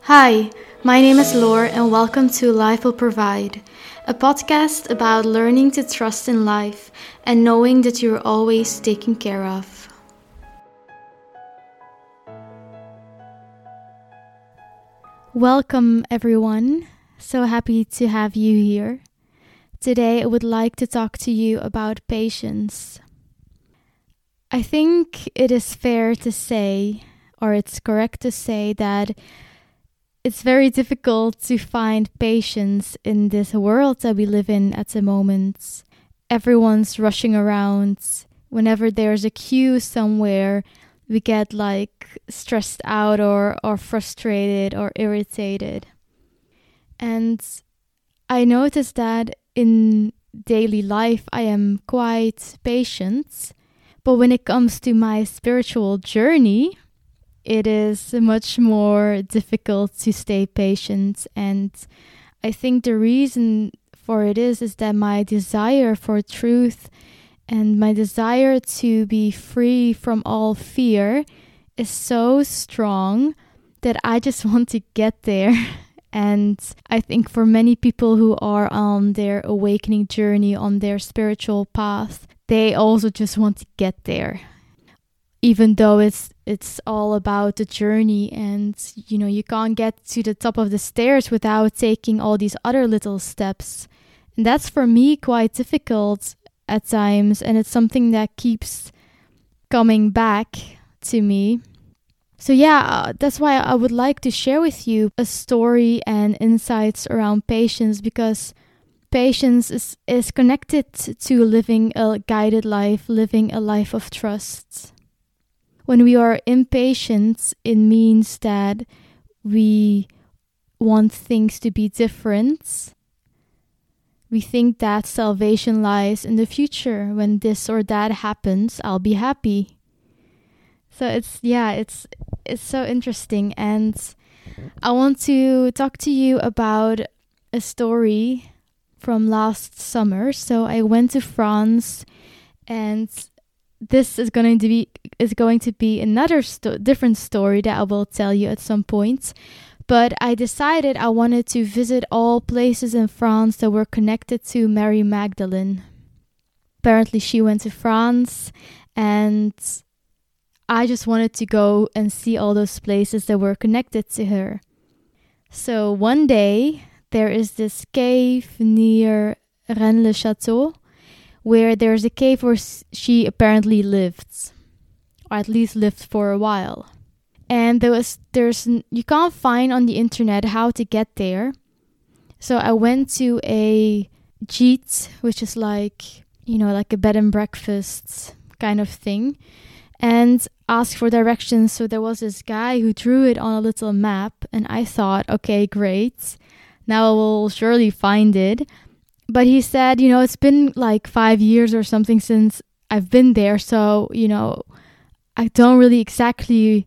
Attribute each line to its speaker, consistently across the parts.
Speaker 1: Hi, my name is Laure and welcome to Life Will Provide, a podcast about learning to trust in life and knowing that you're always taken care of. Welcome everyone, so happy to have you here. Today I would like to talk to you about patience. I think it is fair to say, or it's correct to say that it's very difficult to find patience in this world that we live in at the moment. Everyone's rushing around. Whenever there's a queue somewhere, we get stressed out or frustrated or irritated. And I noticed that in daily life I am quite patient. But when it comes to my spiritual journey, it is much more difficult to stay patient. And I think the reason for it is that my desire for truth and my desire to be free from all fear is so strong that I just want to get there. And I think for many people who are on their awakening journey, on their spiritual path, they also just want to get there. Even though it's all about the journey and, you can't get to the top of the stairs without taking all these other little steps. And that's for me quite difficult at times, and it's something that keeps coming back to me. So that's why I would like to share with you a story and insights around patience, because patience is connected to living a guided life, living a life of trust. When we are impatient, it means that we want things to be different. We think that salvation lies in the future. When this or that happens, I'll be happy. So it's so interesting. And I want to talk to you about a story from last summer. So I went to France, and this is going to be another different story that I will tell you at some point. But I decided I wanted to visit all places in France that were connected to Mary Magdalene. Apparently she went to France, and I just wanted to go and see all those places that were connected to her. So one day there is this cave near Rennes-le-Château, where there's a cave where she apparently lived, or at least lived for a while. And you can't find on the internet how to get there. So I went to a gîte, which is like a bed and breakfast kind of thing, and asked for directions. So there was this guy who drew it on a little map, and I thought, okay, great, now I will surely find it. But he said, it's been 5 years or something since I've been there. So, I can't really exactly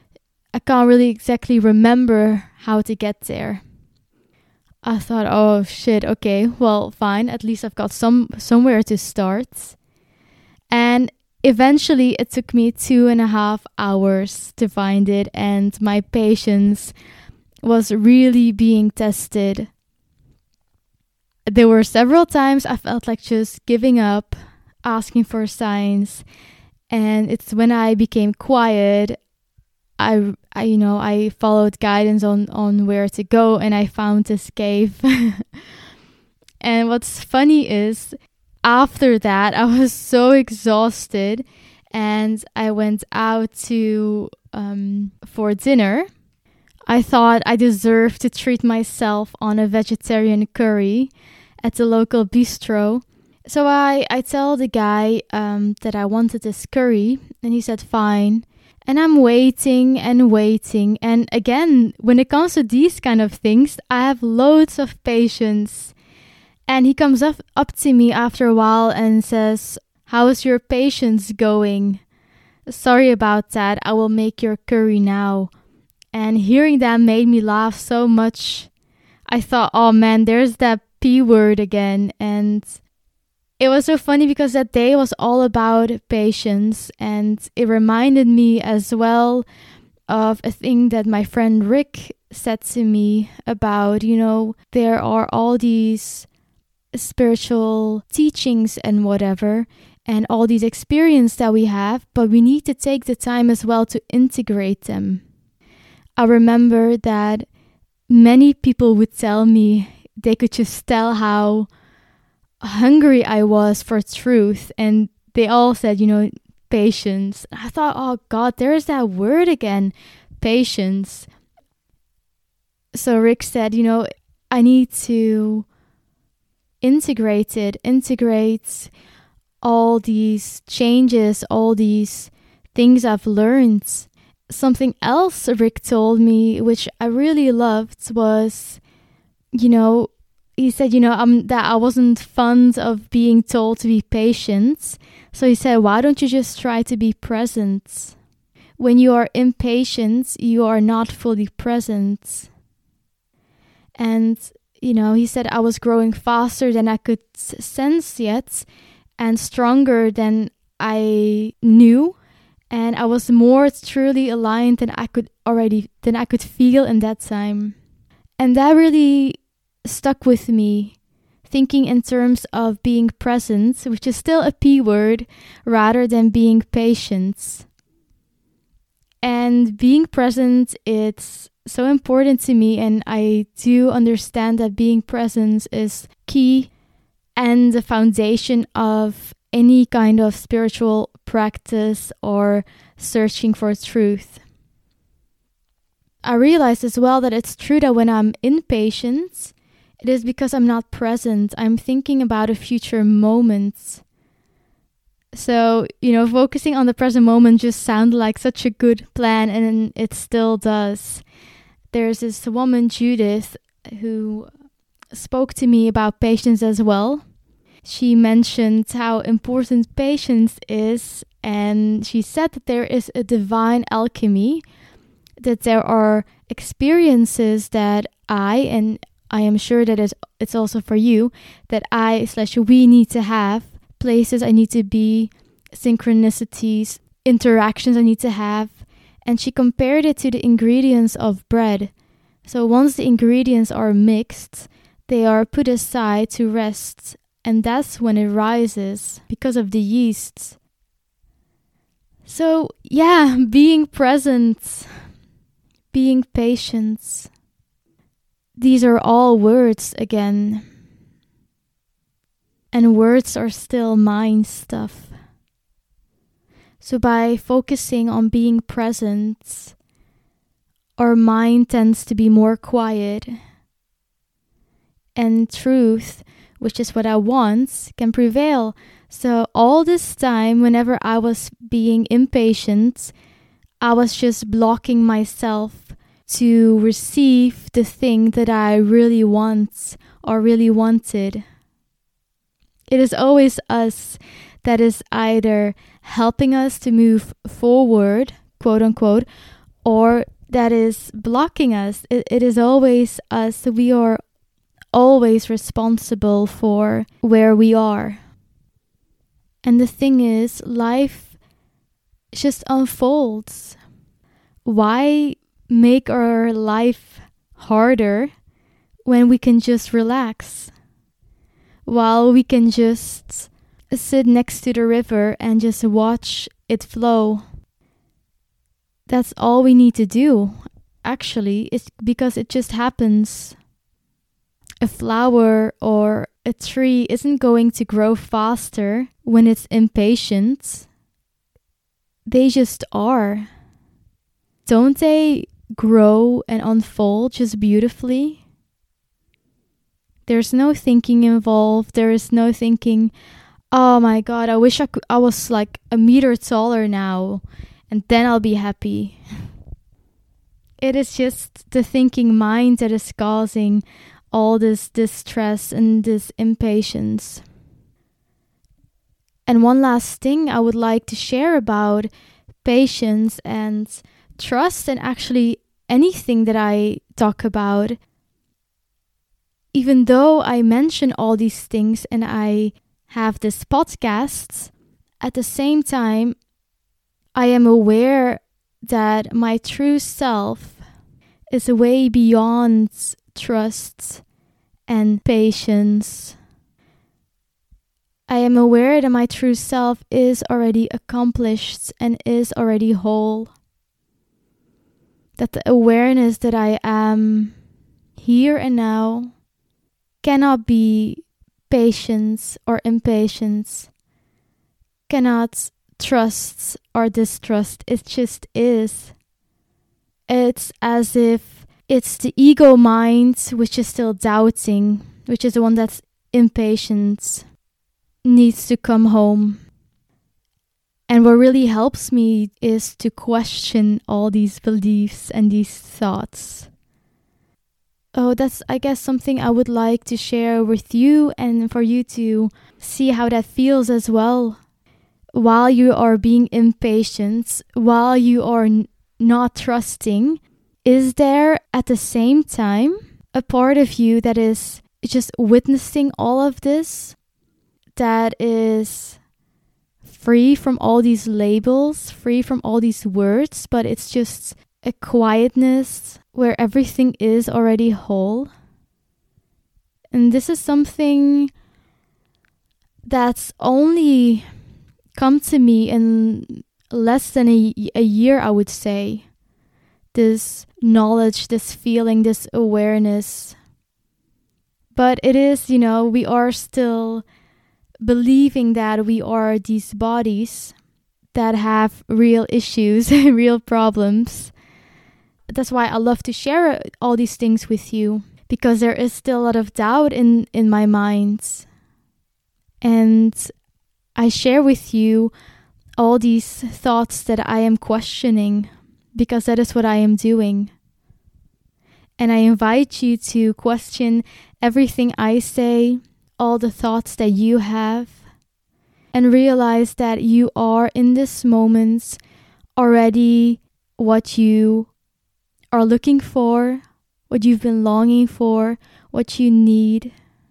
Speaker 1: remember how to get there. I thought, oh shit, okay, well, fine. At least I've got somewhere to start. And eventually it took me 2.5 hours to find it. And my patience was really being tested. There were several times I felt like just giving up, asking for signs, and it's when I became quiet, I followed guidance on where to go, and I found this cave. And what's funny is, after that, I was so exhausted, and I went out for dinner. I thought I deserved to treat myself on a vegetarian curry at the local bistro. So I tell the guy that I wanted this curry, and he said fine. And I'm waiting and waiting. And again, when it comes to these kind of things, I have loads of patience. And he comes up to me after a while and says, "How is your patience going? Sorry about that. I will make your curry now." And hearing that made me laugh so much. I thought, oh man, there's that P word again. And it was so funny because that day was all about patience. And it reminded me as well of a thing that my friend Rick said to me about, there are all these spiritual teachings and whatever, and all these experiences that we have, but we need to take the time as well to integrate them. I remember that many people would tell me they could just tell how hungry I was for truth, and they all said, patience. I thought, oh God, there's that word again, patience. So Rick said, I need to integrate all these changes, all these things I've learned. Something else Rick told me, which I really loved, was, he said, that I wasn't fond of being told to be patient. So he said, why don't you just try to be present? When you are impatient, you are not fully present. And, he said I was growing faster than I could sense yet, and stronger than I knew. And I was more truly aligned than I could feel in that time. And that really stuck with me, thinking in terms of being present, which is still a P word, rather than being patient. And being present, it's so important to me, and I do understand that being present is key and the foundation of any kind of spiritual practice or searching for truth. I realized as well that it's true that when I'm impatient, it is because I'm not present. I'm thinking about a future moment. So, focusing on the present moment just sounded like such a good plan, and it still does. There's this woman, Judith, who spoke to me about patience as well. She mentioned how important patience is, and she said that there is a divine alchemy, that there are experiences that and I am sure that it's also for you, that we need to have, places I need to be, synchronicities, interactions I need to have. And she compared it to the ingredients of bread. So once the ingredients are mixed, they are put aside to rest, and that's when it rises because of the yeast. So yeah, being present, being patient, these are all words again. And words are still mind stuff. So by focusing on being present, our mind tends to be more quiet. And truth, which is what I want, can prevail. So all this time, whenever I was being impatient, I was just blocking myself to receive the thing that I really want or really wanted. It is always us that is either helping us to move forward, quote unquote, or that is blocking us. It is always us. We are always responsible for where we are. And the thing is, life just unfolds. Why make our life harder when we can just relax? While we can just sit next to the river and just watch it flow. That's all we need to do, actually. It's because it just happens. A flower or a tree isn't going to grow faster when it's impatient. They just are. Don't they grow and unfold just beautifully? There's no thinking involved. There is no thinking, oh my God, I wish I was like a meter taller now, and then I'll be happy. It is just the thinking mind that is causing all this distress and this impatience. And one last thing I would like to share about patience and trust, and actually anything that I talk about. Even though I mention all these things and I have this podcast, at the same time, I am aware that my true self is way beyond trust and patience. I am aware that my true self is already accomplished and is already whole. That the awareness that I am here and now cannot be patience or impatience, cannot trust or distrust. It just is. It's as if it's the ego mind which is still doubting, which is the one that's impatient, needs to come home. And what really helps me is to question all these beliefs and these thoughts. Oh, that's, I guess, something I would like to share with you and for you to see how that feels as well. While you are being impatient, while you are not trusting, is there at the same time a part of you that is just witnessing all of this, that is free from all these labels, free from all these words, but it's just a quietness where everything is already whole? And this is something that's only come to me in less than a year, I would say. This knowledge, this feeling, this awareness. But it is, we are still believing that we are these bodies that have real issues, real problems. That's why I love to share all these things with you, because there is still a lot of doubt in my mind. And I share with you all these thoughts that I am questioning, because that is what I am doing. And I invite you to question everything I say, all the thoughts that you have, and realize that you are in this moment already what you are looking for, what you've been longing for, what you need.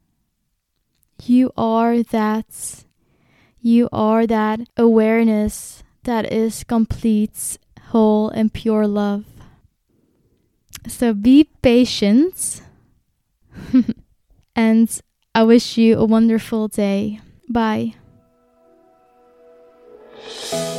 Speaker 1: You are that. You are that awareness that is complete, whole, and pure love. So be patient. And I wish you a wonderful day. Bye.